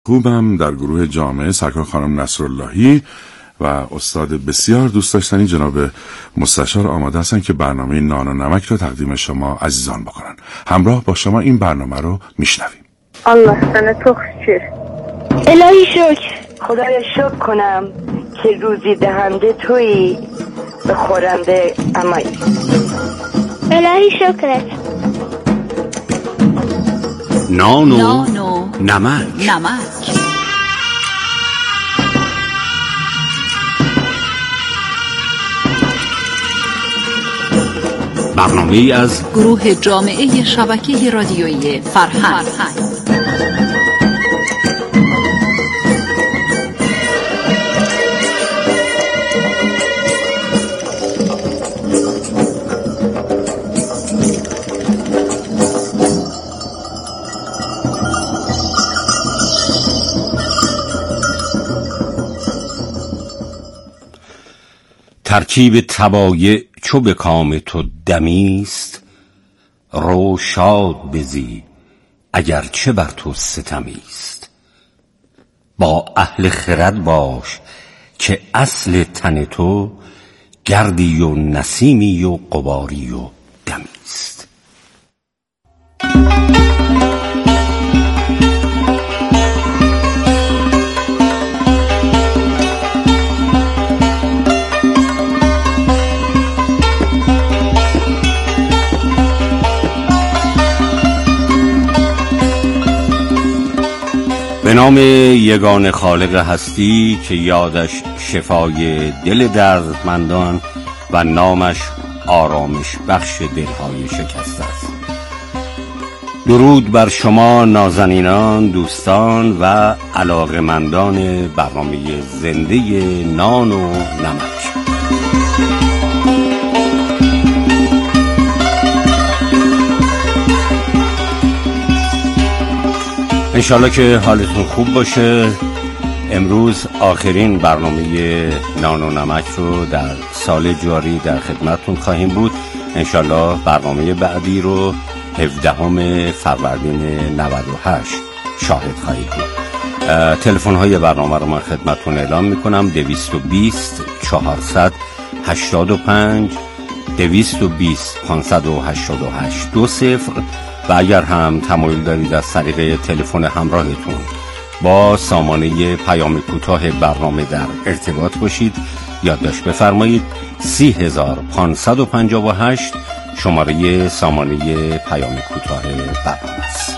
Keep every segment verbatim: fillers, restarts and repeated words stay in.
خوبم در گروه جامعه سرکار خانم نصراللهی و استاد بسیار دوست داشتنی جناب مستشار آماده هستن که برنامه نان و نمک رو تقدیم شما عزیزان بکنن. همراه با شما این برنامه رو میشنویم. الله سنه تو شکر. الهی شکر. خدایا شکر کنم که روزی دهنده تویی به خورنده امایی. الهی شکرت. نان و نمک. نمک برنامه ای از گروه جامعه شبکه رادیویی فرهنگ. ترکیب طبایع چو به کام تو دمیست، رو شاد بزی اگر چه بر تو ستمیست. با اهل خرد باش که اصل تن تو، گردی و نسیمی و غباری و دمیست. به نام یگان خالق هستی که یادش شفای دل دردمندان و نامش آرامش بخش دلهای شکسته است. درود بر شما نازنینان، دوستان و علاقمندان برنامه زنده نان و نمک. انشالله که حالتون خوب باشه. امروز آخرین برنامه نان و نمک رو در سال جاری در خدمتتون خواهیم بود. انشالله برنامه بعدی رو هفدهم فروردین نود و هشت شاهد خواهید بود. تلفن های برنامه رو من خدمتتون اعلام میکنم: دویست و بیست چهارصد هشتاد و پنج دویست و بیست پانصد و هشتاد و هشت دو صفر. و اگر هم تمایل دارید از طریق تلفن همراهتون با سامانه پیام کوتاه برنامه در ارتباط باشید، یادداشت بفرمایید سی هزار پانصد و پنجاه و هشت شماره سامانه پیام کوتاه برنامه است.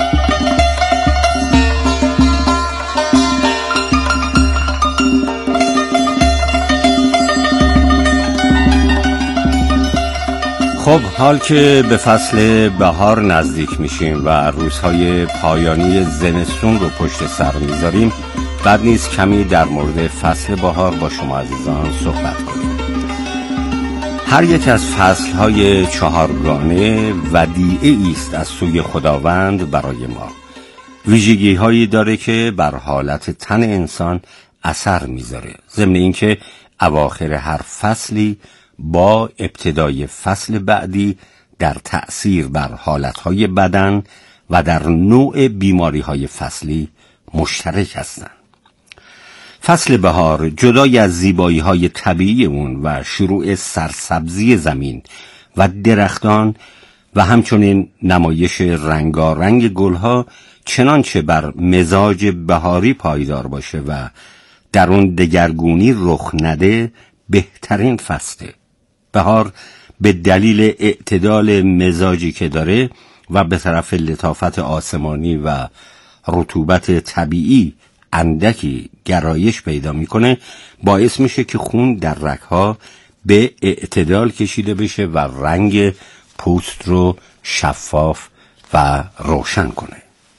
خب، حال که به فصل بهار نزدیک میشیم و روزهای پایانی زمستون رو پشت سر میذاریم، بد نیست کمی در مورد فصل بهار با شما عزیزان صحبت کنیم. هر یک از فصلهای چهارگانه ودیعه است از سوی خداوند برای ما. ویژگی هایی داره که بر حالت تن انسان اثر میذاره، ضمن اینکه اواخر هر فصلی با ابتدای فصل بعدی در تأثیر بر حالتهای بدن و در نوع بیماریهای فصلی مشترک هستند. فصل بهار جدای از زیبایی‌های طبیعی اون و شروع سرسبزی زمین و درختان و همچنین نمایش رنگارنگ گلها چنانچه بر مزاج بهاری پایدار باشه و در اون دگرگونی رخ نده بهترین فصله. بهار به دلیل اعتدال مزاجی که داره و به طرف لطافت آسمانی و رطوبت طبیعی اندکی گرایش پیدا میکنه، باعث میشه که خون در رگ‌ها به اعتدال کشیده بشه و رنگ پوست رو شفاف و روشن کنه.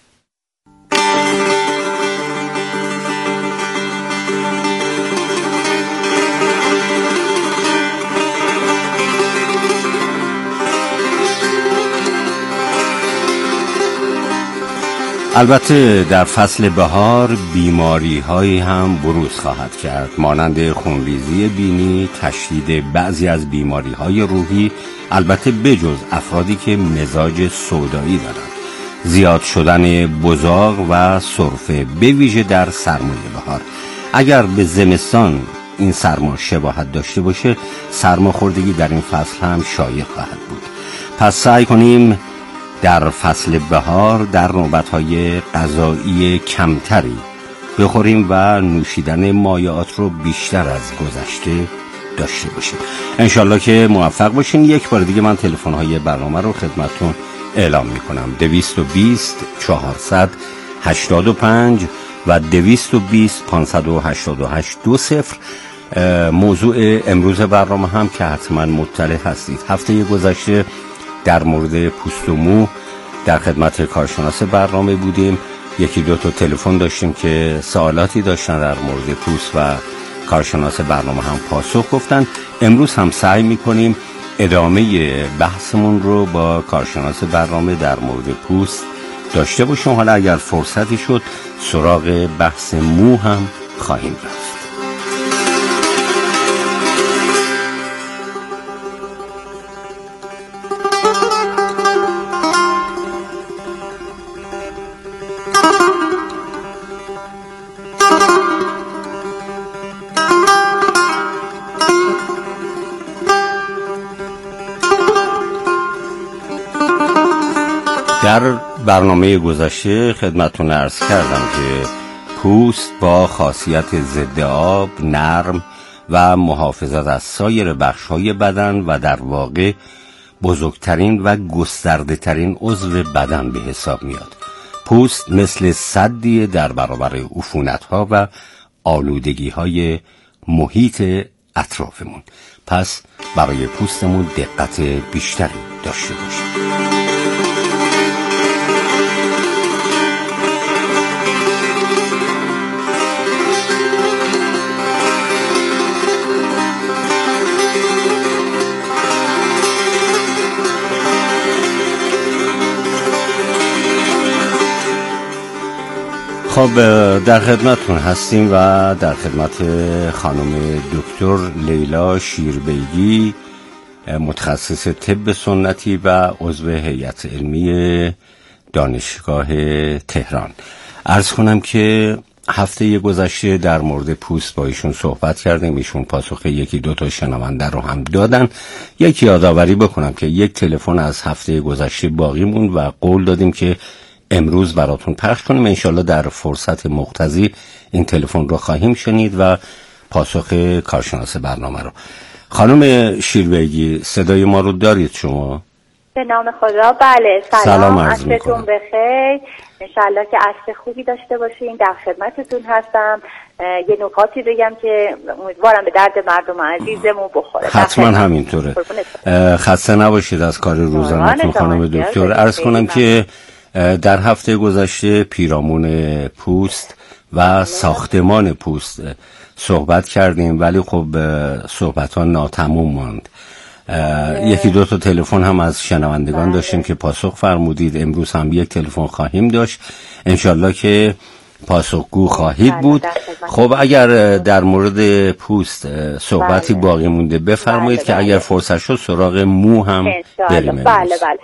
البته در فصل بهار بیماری هایی هم بروز خواهد کرد، مانند خونریزی بینی، تشدید بعضی از بیماری های روحی، البته بجز افرادی که مزاج سودایی دارند. زیاد شدن بزاق و سرفه به ویژه در سرمای بهار. اگر به زمستان این سرما شباهت داشته باشه، سرماخوردگی در این فصل هم شایع خواهد بود. پس سعی کنیم در فصل بهار در نوبت‌های غذایی کمتری بخوریم و نوشیدن مایعات رو بیشتر از گذشته داشته باشیم. انشالله که موفق باشین. یک بار دیگه من تلفن‌های برنامه رو خدمتتون اعلام میکنم: دویست و بیست چهارصد هشتاد و پنج و دویست و بیست پانصد و هشتاد و هشت دو صفر. موضوع امروز برنامه هم که حتما مطلع هستید، هفته گذشته در مورد پوست و مو در خدمت کارشناس برنامه بودیم. یکی دو تا تلفن داشتیم که سوالاتی داشتن در مورد پوست و کارشناس برنامه هم پاسخ گفتن. امروز هم سعی میکنیم ادامه بحثمون رو با کارشناس برنامه در مورد پوست داشته باشیم. حالا اگر فرصتی شد سراغ بحث مو هم خواهیم رفت. در برنامه گذشته خدمتتون عرض کردم که پوست با خاصیت ضد آب، نرم و محافظت از سایر بخش‌های بدن و در واقع بزرگترین و گسترده ترین عضو بدن به حساب میاد. پوست مثل سدی در برابر عفونت‌ها و آلودگی‌های محیط اطرافمون. پس برای پوستمون دقت بیشتری داشته باشیم. خب در خدمتتون هستیم و در خدمت خانم دکتر لیلا شیربیگی، متخصص طب سنتی و عضو هیئت علمی دانشگاه تهران. عرض کنم که هفته گذشته در مورد پوست با ایشون صحبت کردیم. ایشون پاسخ یکی دو تا شنونده رو هم دادن. یک یادآوری بکنم که یک تلفن از هفته گذشته باقی موند و قول دادیم که امروز براتون پخش کنیم. انشالله در فرصت مقتضی این تلفن رو خواهیم شنید و پاسخ کارشناس برنامه رو. خانم شیربیگی صدای ما رو دارید شما؟ به نام خدا. بله سلام, سلام عرض میکنم. عصرتون بخیر. انشالله که عصر خوبی داشته باشین. در خدمتتون هستم. یه نکاتی بگم که امیدوارم به درد مردم عزیزمون بخوره. حتما همینطوره. خسته نباشید از کار روزانه‌تون خانم دکتر. عرض کنم که در هفته گذشته پیرامون پوست و ساختمان پوست صحبت کردیم، ولی خب صحبت ها ناتموم ماند. یکی دو تا تلفن هم از شنوندگان داشتیم که پاسخ فرمودید. امروز هم یک تلفن خواهیم داشت، انشالله که پاسخگو خواهید بود. خب اگر در مورد پوست صحبتی باقی مونده بفرمایید که اگر فرصت شد سراغ مو هم بریم. بله بله.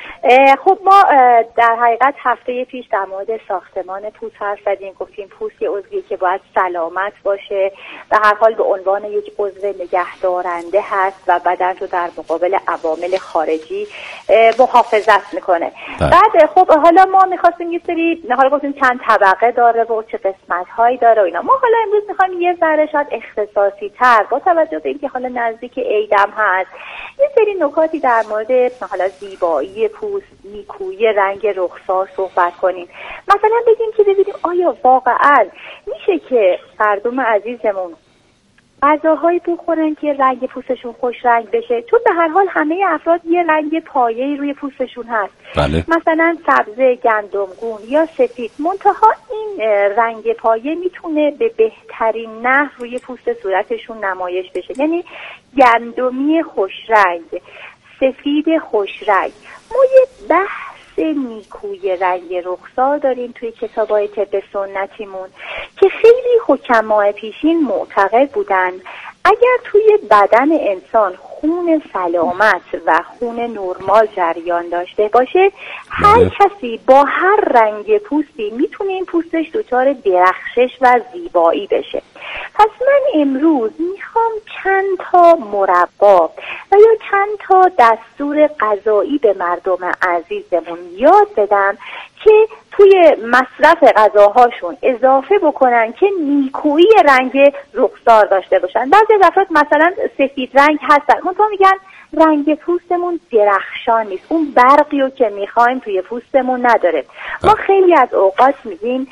خب ما در حقیقت هفته پیش در مورد ساختمان پوست حرف زدیم. گفتیم پوست یه عضویه که باید سلامت باشه، به هر حال به عنوان یک عضو نگهدارنده هست و بدن رو در مقابل عوامل خارجی محافظت میکنه. بعد خب حالا ما میخواستیم یه سری، حالا گفتیم چند طبقه داره و چه قسمت هایی داره و اینا. ما حالا امروز میخوایم یه ذره شاید اختصاصی تر با توجه به اینکه حالا نزدیک عیدم هست یه سری نکاتی در مورد حالا زیبایی پوست، نیکویی رنگ رخسار صحبت کنیم. مثلا بگیم که ببینیم آیا واقعا میشه که مردم عزیزمون غذاهایی بخورن که رنگ پوستشون خوش رنگ بشه؟ چون به هر حال همه افراد یه رنگ پایه‌ای روی پوستشون هست. بله. مثلا سبز، گندمگون یا سفید. منتها این رنگ پایه میتونه به بهترین نحو روی پوست صورتشون نمایش بشه. یعنی گندمی خوش رنگ، سفید خوش رنگ. ما یه بحث نیکویی رنگ رخسار داریم توی کتابای طب سنتیمون که خیلی حکمای پیشین معتقد بودن اگر توی بدن انسان خون سلامت و خون نرمال جریان داشته باشه، هر کسی با هر رنگ پوستی میتونه این پوستش دچار درخشش و زیبایی بشه. پس من امروز میخوام چند تا مربا و یا چند تا دستور غذایی به مردم عزیزمون یاد بدم که توی مصرف غذاهاشون اضافه بکنن که نیکویی رنگ رخسار داشته باشن. بعضی افراد مثلا سفید رنگ هستن، منتها میگن رنگ پوستمون درخشان نیست، اون برقی رو که میخوایم توی پوستمون نداره. ما خیلی از اوقات میگیم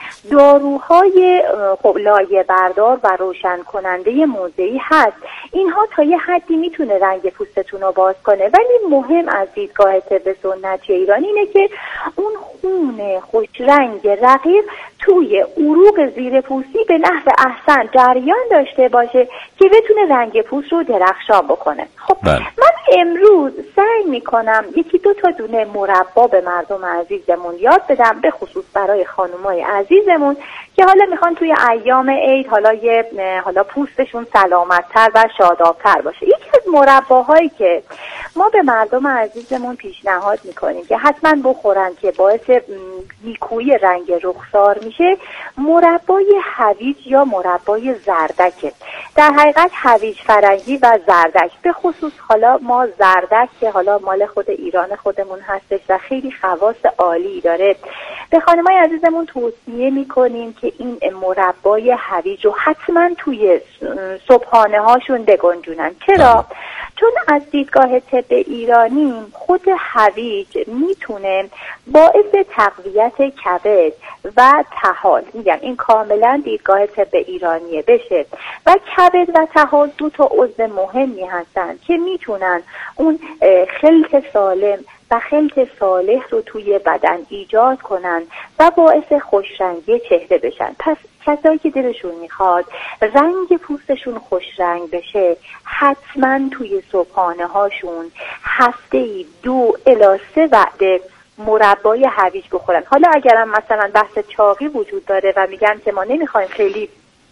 داروهای خب لایه بردار و روشن کننده موضعی هست، اینها تا یه حدی میتونه رنگ پوستتون رو باز کنه، ولی مهم از دیدگاه طب سنتی ایرانی اینه که اون خون خوش رنگ رقیق توی عروق زیر پوستی به نحو احسن جریان داشته باشه که بتونه رنگ پوست رو درخشان بکنه. خب بله. من امروز سعی میکنم یکی دو تا دونه مربا به مردم عزیزمون یاد بدم، به خصوص برای خانومای عزیزمون که حالا میخوان توی ایام عید حالا یه حالا پوستشون سلامت‌تر و شاداب‌تر باشه. یکی از مرباهایی که ما به مردم عزیزمون پیشنهاد میکنیم که حتما بخورن که باعث نیکویی رنگ رخسار میشه، مربای هویج یا مربای زردکه. در حقیقت هویج فرنگی و زردک، به خصوص حالا ما زردک که حالا مال خود ایران خودمون هستش و خیلی خواص عالی داره، به خانمای عزیزمون توصیه میکنیم که این مربای هویج رو حتما توی صبحانه هاشون بگنجونن. چرا؟ چون از دیدگاه طب ایرانی خود هویج میتونه باعث تقویت کبد و طحال، میگم این کاملا دیدگاه طب ایرانیه بشه، و کبد و طحال دو تا عضو مهمی هستن که میتونن اون خلط سالم و خلط صالح رو توی بدن ایجاد کنن و باعث خوشرنگی چهره بشن. پس کسایی که دلشون میخواد رنگ پوستشون خوش رنگ بشه، حتما توی صبحانه هاشون هفته ای دو الی سه وعده مربای هویج بخورن. حالا اگرم مثلا بحث چاقی وجود داره و میگن که ما نمیخوایم خیلی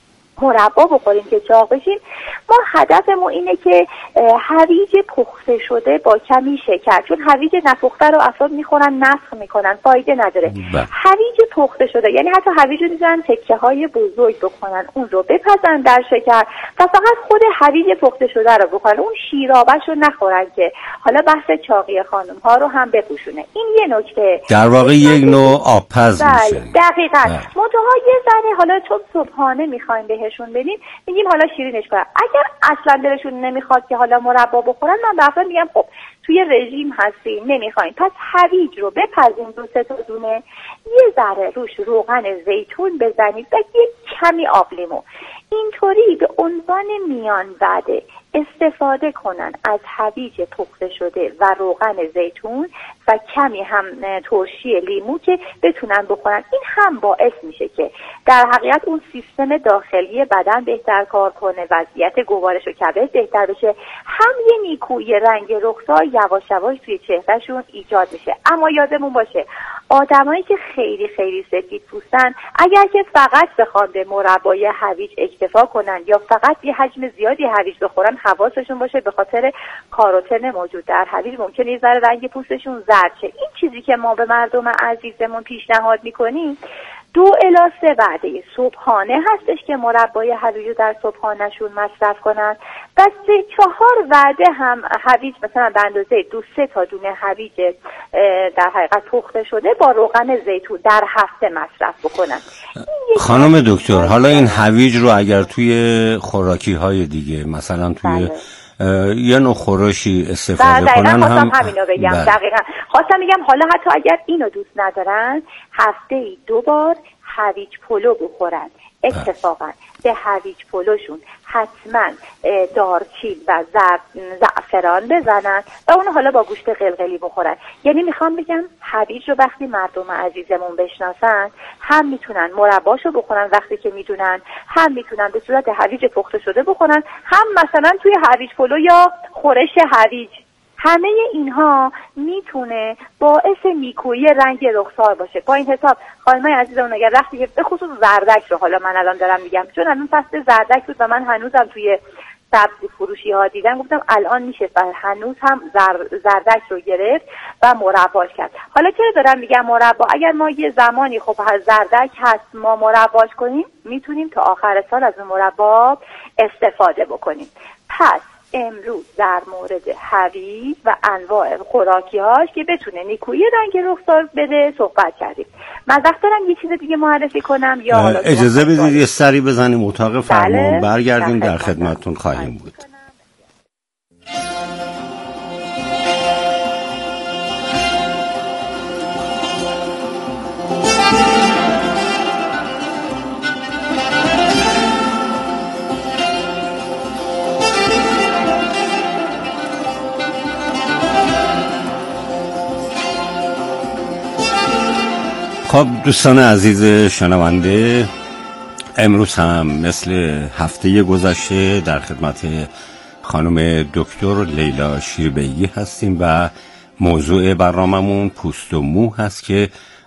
مربا بخوریم که چاق بشیم، ما هدفمون اینه که هویج پخته شده با کمی شکر، چون هویج نپخته رو افراد میخورن نفخ میکنن، فایده نداره. هویج پخته شده یعنی حتی هویج رو میذارن تکه های بزرگ بکنن، اون رو بپزن در شکر و فقط خود هویج پخته شده رو بخورن، اون شیرابش رو نخورن که حالا بحث چاقی خانم ها رو هم بپوشونه. این یه نکته، در واقع یک نوع آبپز میشه. دقیقاً. منتها یه ذره حالا چون صبحانه میخوایم بهشون بدیم، میگیم حالا شیرینش کنن. اگر اصلا دلشون نمیخواد که حالا مربا بخورن، من به افراد میگم خب توی رژیم هستیم نمیخواین، پس هویج رو بپزین دو سه تا دونه، یه ذره روش روغن زیتون بزنید و یه کمی آب لیمو، اینطوری به عنوان میان وعده استفاده کنن از هویج پخته شده و روغن زیتون و کمی هم ترشی لیمو که بتونن بخورن. این هم باعث میشه که در حقیقت اون سیستم داخلی بدن بهتر کار کنه، وضعیت گوارش و کبد بهتر بشه، هم یه نیکویی رنگ رخسار یواش یواش توی چهرهشون ایجاد میشه. اما یادمون باشه آدمایی که خیلی خیلی سفید پوستن، اگر که فقط بخوان به مربای هویج اکتفا کنن یا فقط یه حجم زیادی هویج بخورن، حواسشون باشه به خاطر کاروتن موجود در هویج ممکنه یه ذره رنگ پوستشون زرد شه. این چیزی که ما به مردم عزیزمون پیشنهاد میکنیم دو الی سه وعده صبحانه هستش که مربای هویج رو در صبحانهشون مصرف کنن و سه چهار وعده هم هویج مثلا به اندازه دو سه تا دونه هویج در حقیقت پخته شده با روغن زیتون در هفته مصرف بکنن. خانم دکتر، حالا این هویج رو اگر توی خوراکی های دیگه مثلا توی بله. یه نوع خورشی استفاده کنن هم خواستم همینو بگم. دقیقاً خواستم بگم حالا حتی اگر اینو دوست ندارن، هفته ای دو بار هویج پلو بخورن. اتفاقا به هویج پلوشون حتما دارچین و زعفران بزنن و اون حالا با گوشت قلقلی بخورن. یعنی میخوام بگم هویج رو وقتی مردم عزیزمون بشناسن، هم میتونن مرباشو بخورن وقتی که میدونن، هم میتونن به صورت هویج پخته شده بخورن، هم مثلا توی هویج پلو یا خورش هویج. همه اینها میتونه باعث نیکویی رنگ رخسار باشه. با این حساب خانمای عزیزمون اگر وقتی به خصوص زردک رو حالا من الان دارم میگم، چون الان فصل زردک بود و من هنوزم توی سبزی فروشی ها دیدم گفتم الان میشه و هنوز هم زر، زردک رو گرفت و مرباش کرد. حالا چرا دارم میگم مربا؟ اگر ما یه زمانی خب زردک هست ما مرباش کنیم میتونیم تا آخر سال از اون مربا استفاده بکنیم. پس امروز در مورد هویج و انواع خوراکی‌هاش که بتونه نیکویی رنگ رخسار بده صحبت کردیم. من وقت دارم یه چیز دیگه معرفی کنم یا حالا اجازه بدید یه سری بزنیم اتاق فرمان، بله. برگردیم در خدمتتون خواهیم بود. خب دوستان عزیز شنونده، امروز هم مثل هفته گذشته در خدمت خانم دکتر لیلا شیربیگی هستیم و موضوع برنامه‌مون پوست و مو هست که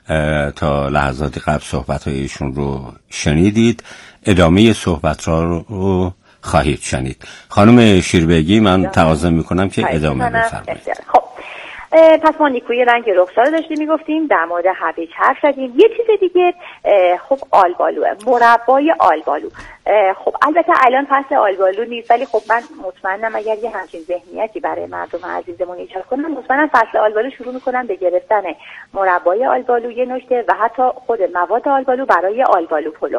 تا لحظاتی قبل صحبت‌های ایشون رو شنیدید. ادامه صحبت را رو خواهید شنید. خانم شیربیگی من تقاضا می‌کنم که ادامه بفرمایید. خب پس ما نیکویی رنگ رخسار داشتیم میگفتیم، در مورد هویج حرف زدیم. یه چیز دیگه خب آلبالوه، مربای آلبالو. خب البته الان فصل آلبالو نیست ولی خب من مطمئنم اگر یه همچین ذهنیتی برای مردم عزیزمون ایجاد کنم مطمئنم فصل آلبالو شروع میکنن به گرفتن مربای آلبالو. یه نکته و حتی خود مواد آلبالو برای آلبالو پلو.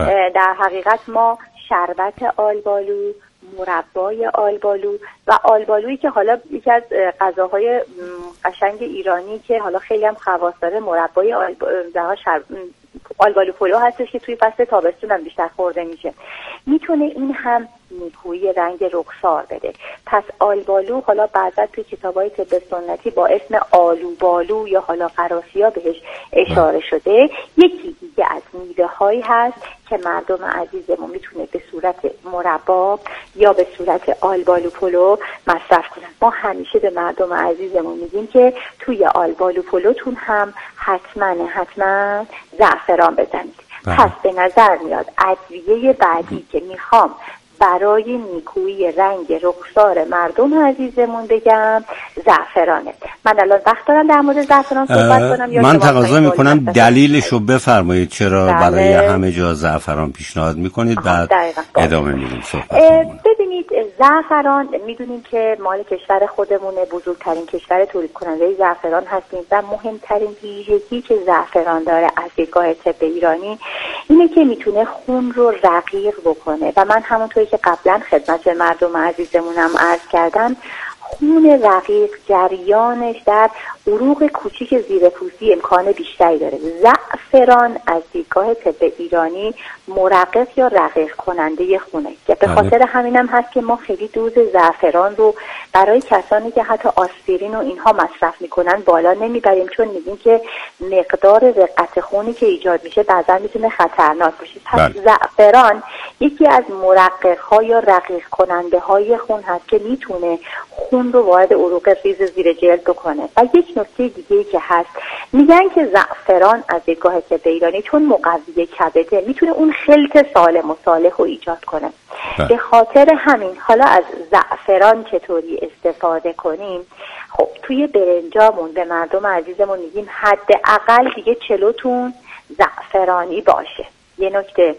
در حقیقت ما شربت آلبالو، مربای آلبالو و آلبالویی که حالا یکی از غذاهای قشنگ ایرانی که حالا خیلی هم خواص داره مربای آلبالو شر... آلبالو پلو هستش که توی فصل تابستون هم بیشتر خورده میشه. میتونه این هم نیکویی رنگ رخسار بده. پس آلبالو حالا بعضا توی کتابای طب سنتی با اسم آلوبالو یا حالا قراصیا بهش اشاره شده. یکی دیگه از میوه هایی هست که مردم عزیزمون میتونه به صورت مربا یا به صورت آلبالو پلو مصرف کنن. ما همیشه به مردم عزیزمون میگیم که توی آلبالو پلوتون هم حتما حتما زعفران بزنید. پس به نظر میاد ادویه بعدی که میخوام برای نیکویی رنگ رخسار مردم عزیزمون بگم زعفرانه. من الان وقت دارم در مورد زعفران صحبت کنم یا من تقاضا میکنم دلیلش رو بفرمایید چرا بله. برای همه جا زعفران پیشنهاد میکنید بعد ادامه میدیم صحبت. ببینید زعفران میدونیم که مال کشور خودمونه، بزرگترین کشور تولید کننده زعفران هستیم و مهمترین ویژگی که زعفران داره از دیدگاه طب ایرانی اینه که میتونه خون رو رقیق بکنه و من همونطوری که قبلا خدمت مردم عزیزمونم عرض کردم خون رقیق جریانش در عروق کوچیک زیر پوستی امکان بیشتری داره. زعفران از دیدگاه طب ایرانی مرقق یا رقیق کننده خونه که به خاطر همینم هست که ما خیلی دوز زعفران رو برای کسانی که حتی آسپرین و اینها مصرف میکنن بالا نمیبریم چون میگیم که مقدار رقت خونی که ایجاد میشه بعضا میتونه خطرناک باشه. پس زعفران یکی از مرقق ها یا رقیق کننده های خون هست که میتونه خون رو وارد عروق ریز زیر جلد بکنه. و یک نکته دیگه که هست میگن که زعفران از دیدگاه طب ایرانی چون مقوی کبده میتونه اون خلط سالم و صالح رو ایجاد کنه. به خاطر همین حالا از زعفران چطوری استفاده کنیم؟ خب توی برنجامون به مردم عزیزمون میگیم حداقل دیگه چلوتون زعفرانی باشه. یه نکته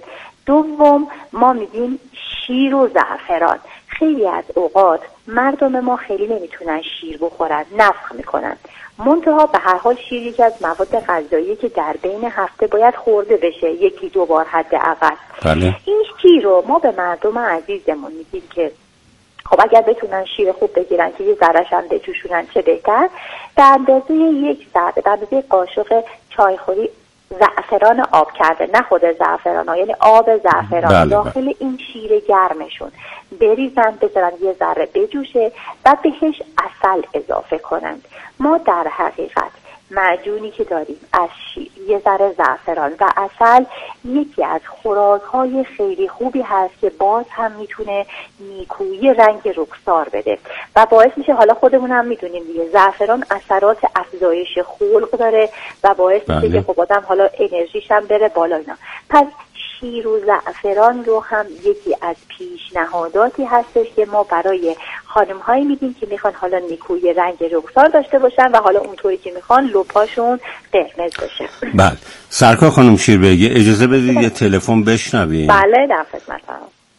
دوم ما میگیم شیر و زعفران. خیلی از اوقات مردم ما خیلی نمیتونن شیر بخورن، نفخ میکنن. منتها به هر حال شیر یکی از مواد غذایی که در بین هفته باید خورده بشه، یکی دو بار حداقل. بله. این شیر رو ما به مردم عزیزمون میگیم که خب اگر بتونن شیر خوب بگیرن که یه ذره‌ش هم بجوشونن چه بهتر. به اندازه یک ذره، به اندازه قاشق چایخوری زعفران آب کرده، نه خود زعفران ها، یعنی آب زعفران بله داخل بله. این شیر گرمشون بریزن، بذارن یه ذره بجوشه و بهش عسل اضافه کنند. ما در حقیقت معجونی که داریم از شیر، یه ذره زعفران و عسل یکی از خوراک‌های خیلی خوبی هست که باز هم میتونه نیکویی رنگ رخسار بده و باعث میشه، حالا خودمون هم میدونیم دیگه، زعفران اثرات افزایش خلق داره و باعث میشه که خب آدم حالا انرژیش هم بره بالا اینا. پس شیر و زعفران رو هم یکی از پیشنهاداتی هستش که ما برای خانم هایی میدیم که میخوان حالا نیکوی رنگ رخسار داشته باشن و حالا اونطوری که میخوان لپاشون قرمز بشه. بله سرکار خانم شیربگی اجازه بدید یه تلفن بشنویم. بله در خدمتم.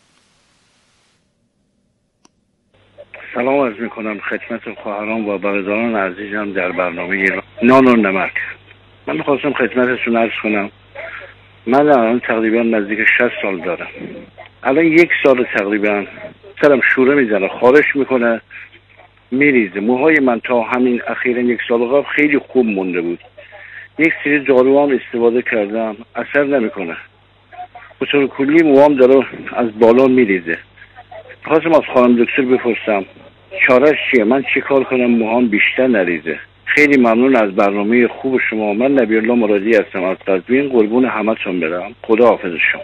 سلام عرض میکنم خدمت خواهران و برادران عزیزم در برنامه نان و نمک. من میخواستم خدمتتون عرض کنم من الان تقریبا نزدیک شصت سال دارم. الان یک سال تقریبا سرم شوره میزنه، خارش میکنه، میریزه. موهای من تا همین اخیراً یک سال قبل خیلی خوب مونده بود. یک سری دارو هم استفاده کردم، اثر نمیکنه. به طور کلی موام داره از بالا میریزه. خواستم از خانم دکتر بپرسم چاره‌اش چیه؟ من چی کار کنم موهام بیشتر نریزه؟ خیلی ممنون از برنامه خوب شما. من نبی‌الله مرادی هستم از قزوین. قربون همتون برم. خدا حافظ شما.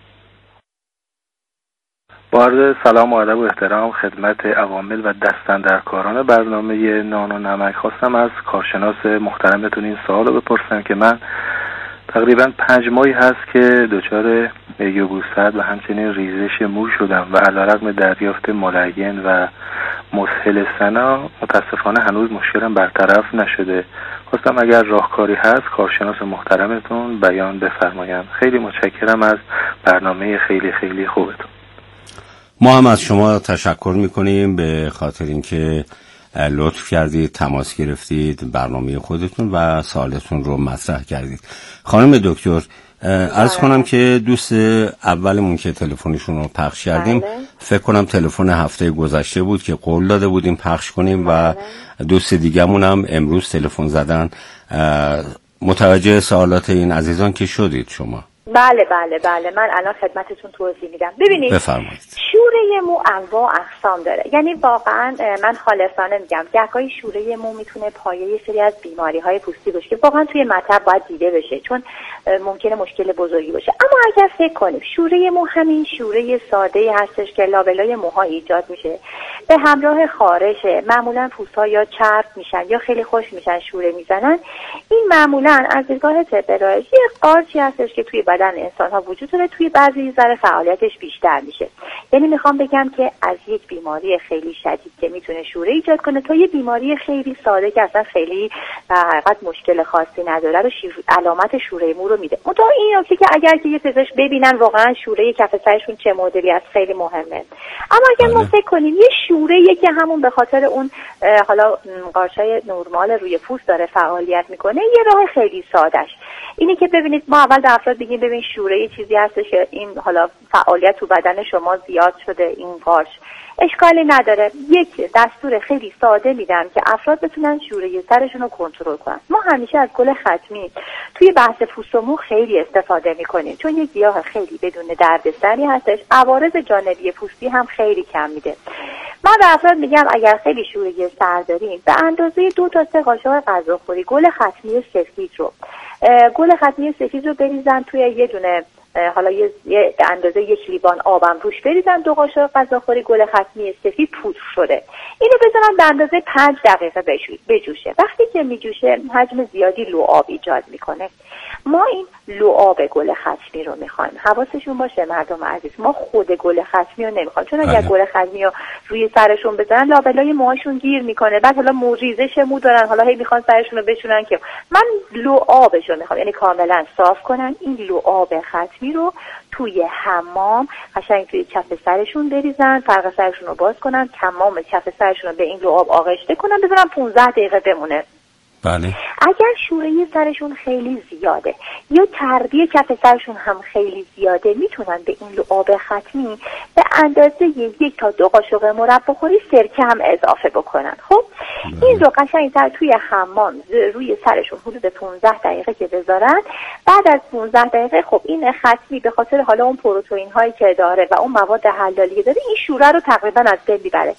با عرض سلام و ادب و احترام خدمت عوامل و دستاندرکاران برنامه نان و نمک، خواستم از کارشناس محترمتون این سوال رو بپرسم که من تقریبا پنج ماهی هست که دچار یبوست و همچنین ریزش مو شدم و علیرغم دریافت ملین و مسهل سنا متاسفانه هنوز مشکلم برطرف نشده. خواستم اگر راهکاری هست کارشناس محترمتون بیان بفرمایند. خیلی متشکرم از برنامه خیلی خیلی خوبتون. ما هم از شما تشکر میکنیم به خاطر اینکه لطف کردید، تماس گرفتید، برنامه خودتون و سوالتون رو مطرح کردید. خانم دکتر عرض کنم که دوست اولمون که تلفنشون رو پخش کردیم بله. فکر کنم تلفن هفته گذشته بود که قول داده بودیم پخش کنیم بله. و دوست دیگه‌مون هم امروز تلفن زدن. متوجه سوالات این عزیزان که شدید شما؟ بله بله بله من الان خدمتتون توضیح میدم. ببینید بفرمایید. شوره مو انواع اقسام داره، یعنی واقعا من خالصانه میگم گهگاهی شوره مو میتونه پایه یه سری از بیماری های پوستی باشه که واقعا توی مطب باید دیده بشه چون ممکنه مشکل بزرگی باشه. اما اگر فکر کنیم شوره مو همین شوره ساده هستش که لابلای موها ایجاد میشه به همراه خارشه، معمولا پوست‌ها یا چرب میشن یا خیلی خوش میشن شوره میزنن، این معمولا از دیدگاه طب رایج یه قارچی هستش که توی بدن انسان ها وجود داره، توی بعضی ذره فعالیتش بیشتر میشه. یعنی میخوام بگم که از یک بیماری خیلی شدید که میتونه شوره ایجاد کنه تا یه بیماری خیلی ساده که اصلا خیلی در حقیقت مشکل خاصی نداره رو شیر... علامت شوره مو رو میده. منتها این نکته که اگر که یه پزشک ببینن واقعا شوره کف سرشون چه مدلی است خیلی مهمه. اما اگر ما فکر کنیم یه شوره که همون به خاطر اون حالا قارچای نورمال روی پوست داره فعالیت میکنه، یه راه خیلی سادهش اینی که ببینید ما اول در افراد بگیم ببین شوره یه چیزی هستش که این حالا فعالیت تو بدن شما زیاد شده، این قارچ اشکالی نداره. یک دستور خیلی ساده میدم که افراد بتونن شوره سرشون رو کنترل کنن. ما همیشه از گل ختمی توی بحث پوست و مو خیلی استفاده میکنیم چون یک گیاه خیلی بدون دردسری هستش، عوارض جانبی پوستی هم خیلی کم میده. من به افراد میگم اگر خیلی شوره سر دارین به اندازه دو تا سه قاشق غذاخوری گل ختمی سفید رو گل ختمی سفید رو بریزن توی یه دونه حالا یه, یه اندازه یک لیوان آبم روش بریزن، دو قاشق غذاخوری گل ختمی سفید پودر شده، اینو بزنن به اندازه پنج دقیقه بجوشه. وقتی که میجوشه حجم زیادی لعاب ایجاد میکنه. ما این لعاب گل ختمی رو میخوایم. حواسشون باشه مردم عزیز، ما خود گل ختمی رو نمیخوایم چون اگر گل ختمی رو روی سرشون بزنن لابلای موهاشون گیر میکنه، بعد حالا مو ریزش مو دارن، حالا هی میخوان سرشون رو بشونن که من لعابش رو میخوام، یعنی کاملا صاف کنن این لعاب ختمی رو توی حمام قشنگ توی کف سرشون بریزن، فرق سرشون رو باز کنن، تمام کف سرشون رو به این لعاب آغشته کنن، بذارن پانزده دقیقه بمونه. بله. اگر شوره سرشون خیلی زیاده یا چربی کف سرشون هم خیلی زیاده میتونن به این لعاب ختمی به اندازه یک تا دو قاشق مربا خوری سرکه هم اضافه بکنن. خب این رو قشنگ تر توی حمام روی سرشون حدود پانزده دقیقه که بذارن، بعد از پانزده دقیقه خب این ختمی به خاطر حالا اون پروتئین هایی که داره و اون مواد حلالی داره این شوره رو تقریبا از بین میبره.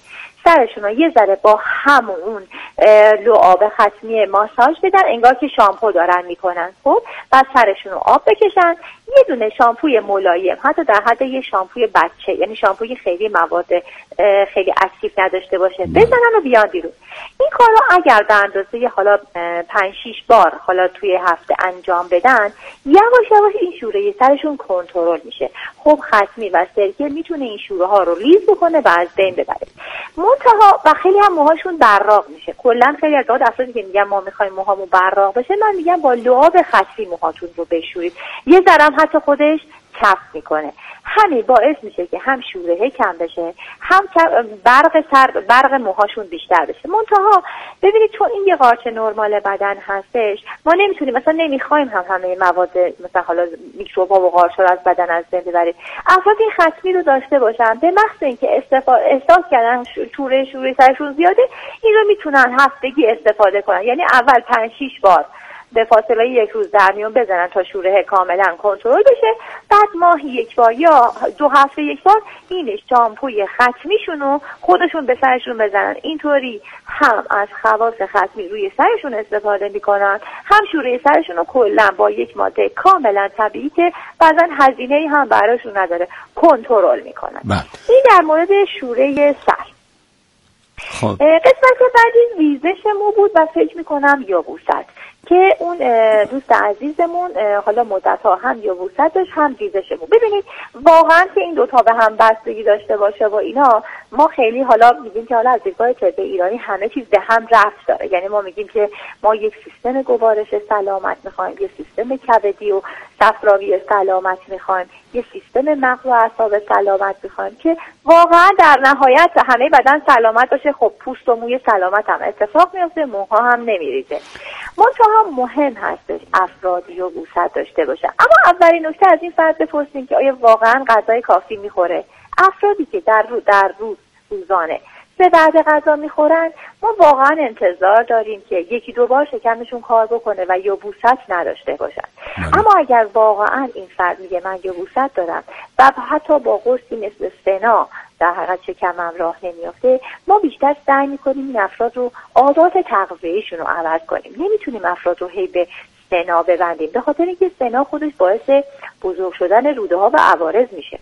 سرشون رو یه ذره با همون لعاب ختمی ماساژ بدن، انگار که شامپو دارن میکنن. خب بعد سرشون رو آب بکشن، یه دونه شامپوی ملایم، حتی در حد یه شامپوی بچه، یعنی شامپوی خیلی مواد خیلی اکتیو نداشته باشه، بزنن و بیان بیرون. این کار رو اگر به اندازه حالا پنج شیش بار حالا توی هفته انجام بدن، یواش یواش این شوره سرشون کنترل میشه. خب ختمی و سرکه میتونه این شوره ها رو ریز بکنه و از بین ببره. منتها و خیلی هم موهاشون براق میشه. کلا خیلی از افرادی که میگن ما میخوایم موهامون براق بشه، من میگم با لعاب ختمی موهاتون رو بشورید. یه ذره حتی خودش کف میکنه. همین باعث میشه که هم شورهه کم بشه، هم برق سر برق موهاشون بیشتر بشه. منتها ببینید چون این یه قارچ نرمال بدن هستش، ما نمیتونیم مثلا نمیخوایم هم همه مواد مثلا حالا میکروب‌ها و قارچ رو از بدن از بین ببریم. افراد این ختمی رو داشته باشن، به محض اینکه استفاده احساس کردن شوره شوره سرشون زیاده، این رو میتونن هفتگی استفاده کنن. یعنی اول پنج شیش بار به فاصله یک روز در میون بزنن تا شوره کاملا کنترل بشه. بعد ماهی یک بار یا دو هفته یک بار این شامپوی ختمیشون رو خودشون به سرشون بزنن. اینطوری هم از خواص ختمی روی سرشون استفاده میکنن، هم شوره سرشون رو کلا با یک ماده کاملا طبیعی که بعضا هزینه‌ای هم براشون نداره کنترل میکنن. این در مورد شوره سر. خب. قسمت بعدی ریزش مو بود و فکر میکنم یابوست که اون دوست عزیزمون حالا مدت ها هم یابوست داشت هم ریزش مو. ببینید واقعا که این دوتا به هم بستگی داشته باشه و اینا، ما خیلی حالا میگیم که حالا از دیدگاه طب ایرانی همه چیز به هم ربط داره. یعنی ما میگیم که ما یک سیستم گوارش سلامت میخوایم، یه سیستم کبدی و صفراوی سلامت میخوایم، یه سیستم مغز و اعصاب سلامت میخوایم که واقعا در نهایت همه بدن سلامت باشه. خب پوست و موی سلامت هم اتفاق میفته، موها هم نمیریزه. منتها مهم هستش افراد یابوست داشته باشه. اما اولین نکته از این فرد بپرسیم که آیا واقعا غذای کافی میخوره؟ افرادی که در رو در روز روزانه به بعد غذا میخورن، ما واقعا انتظار داریم که یکی دو بار شکمشون کار بکنه و یابوست نداشته باشن. اما اگر واقعا این فرد میگه من یابوست دارم و حتی با قرصی مثل سنا در حقیقت شکمم راه نمیافته، ما بیشتر سعی میکنیم این افراد رو عادات تغذیه‌شون رو عوض کنیم. نمیتونیم افراد رو هی به سنا ببندیم، به خاطر اینکه سنا خودش باعث بزرگ شدن روده ها و عوارض میشه.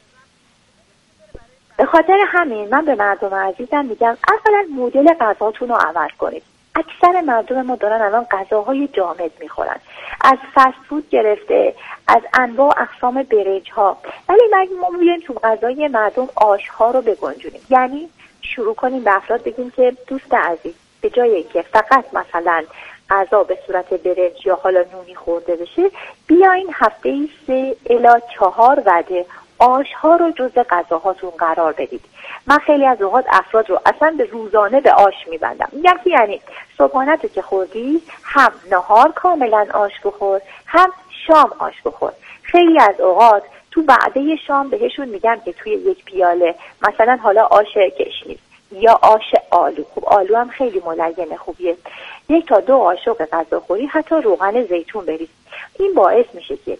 به خاطر همین من به مردم عزیزم میگم اولا مدل غذاتون رو عوض کنید. اکثر مردم ما دارن الان غذاهای جامد میخورن، از فست فود گرفته، از انواع اقسام برنج ها. ولی ما میگیم تو غذای مردم آش ها رو بگنجونیم. یعنی شروع کنیم به افراد بگیم که دوست عزیز، به جای اینکه فقط مثلا غذا به صورت برنج یا حالا نونی خورده بشه، بیاین هفته‌ای سه الی چهار وعده آش ها رو جزء غذاهاتون قرار بدید. من خیلی از اوقات افراد رو اصلا به روزانه به آش میبندم. میگم که یعنی صبحانه که خوردی، هم نهار کاملا آش بخور، هم شام آش بخور. خیلی از اوقات تو وعده شام بهشون میگم که توی یک پیاله مثلا حالا آش گشنیز یا آش آلو، خب آلو هم خیلی ملین خوبیه، یک تا دو قاشق غذاخوری حتی روغن زیتون بریز. این باعث میشه که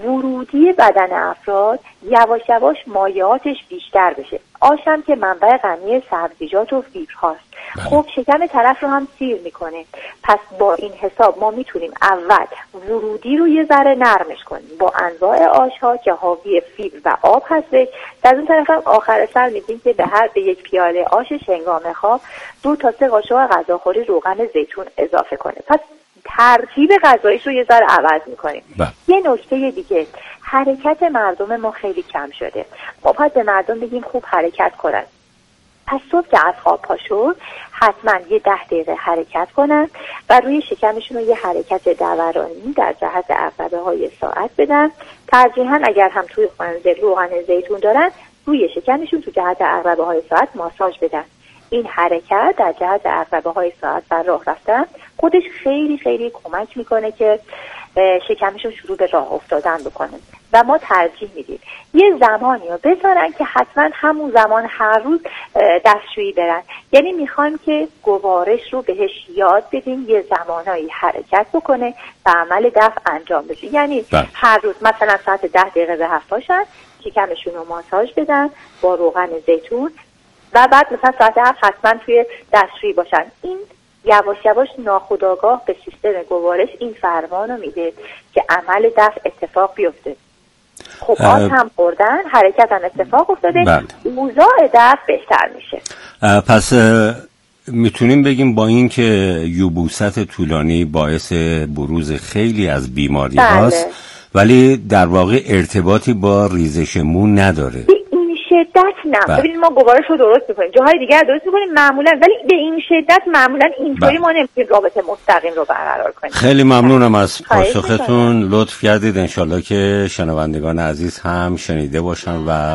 ورودی بدن افراد یواش یواش مایعاتش بیشتر بشه. آش هم که منبع غنی سبزیجات و فیبرهاست، خب شکم طرف رو هم سیر میکنه. پس با این حساب ما میتونیم اول ورودی رو یه ذره نرمش کنیم با انواع آش ها که حاوی فیبر و آب هستش. در اون طرف هم آخر سر میگیم که به هر به یک پیاله آش هنگام خواب دو تا سه قاشق غذاخوری روغن زیتون اضافه کنه. پس ترتیب غذاییش رو یه ذره عوض میکنیم. یه نکته دیگه، حرکت مردم ما خیلی کم شده. ما باید به مردم بگیم خوب حرکت کنن. پس صبح که از خواب پا شد حتما یه ده دقیقه حرکت کنن و روی شکمشون رو یه حرکت دورانی در جهت عقربه های ساعت بدن. ترجیحاً اگر هم توی خانه روغن زیتون دارن، روی شکمشون تو جهت عقربه های ساعت ماساژ بدن. این حرکت در جهت عقربه های ساعت و راه رفتن خودش خیلی خیلی کمک میکنه که شکمشون شروع به راه افتادن بکنن. و ما ترجیح میدیم یه زمانی رو بذارن که حتما همون زمان هر روز دستشویی برن. یعنی میخوایم که گوارش رو بهش یاد بدیم یه زمانایی حرکت بکنه و عمل دفع انجام بشه. یعنی ده. هر روز مثلا ساعت ده دقیقه به هفت باشن، شکمشون رو ماساژ بدن با روغن زیتون. و بعد مثلا ساعت هفت حتما توی دستشویی باشن. این یواش یواش ناخودآگاه به سیستم گوارش این فرمانو میده که عمل دفع اتفاق بیفته. خب آش هم خوردن، حرکت هم اتفاق افتاده، اوضاع دفع بهتر میشه. پس میتونیم بگیم با این که یبوست طولانی باعث بروز خیلی از بیماری بله. هاست، ولی در واقع ارتباطی با ریزش مو نداره. به این شدت نه. بله. ببینید ما گوارش رو درست میکنیم، جاهای دیگر درست میکنیم معمولا، ولی به این شدت معمولا اینطوری بله. ما نمیتونیم رابطه مستقیم رو برقرار کنیم. خیلی ممنونم از پاسختون، لطف کردید. انشالله که شنوندگان عزیز هم شنیده باشن و